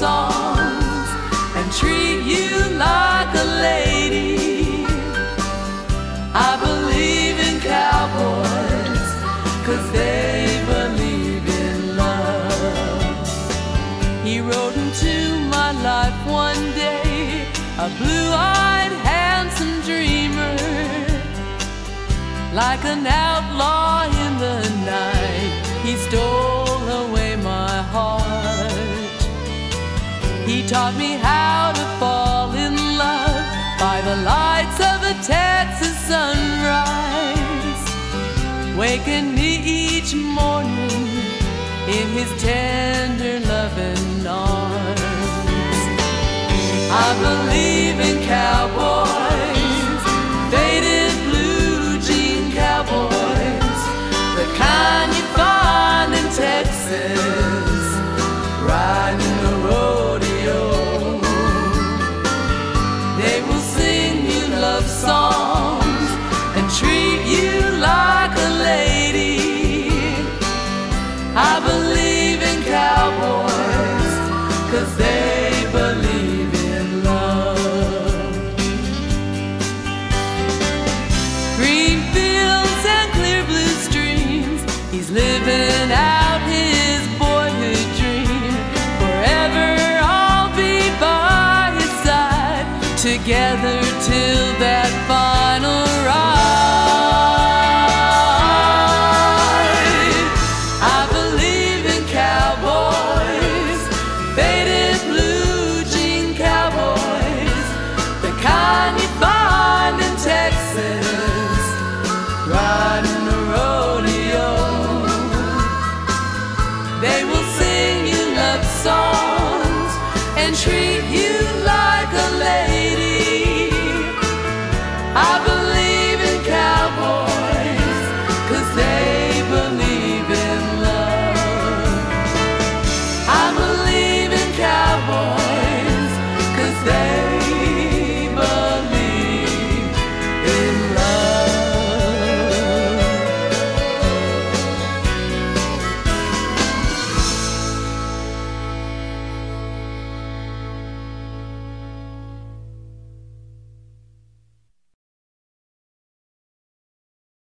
songs and treat you like a lady. I believe in cowboys 'cause they believe in love. He rode into my life one day, a blue-eyed, handsome dreamer, like an outlaw in the night. He stole away my heart. He taught me how to fall in love by the lights of a Texas sunrise, waking me each morning in his tender loving arms. I believe in cowboys, faded blue jean cowboys, the kind you find in Texas, riding the rodeo. They will sing you love songs and treat you like a lady. I believe in cowboys 'cause they believe in love. Green fields and clear blue streams, he's living out his boyhood dream. Forever I'll be by his side, together till that final ride. I believe in cowboys, faded blue jean cowboys, the kind you find in Texas, riding the rodeo. They will sing you love songs and treat you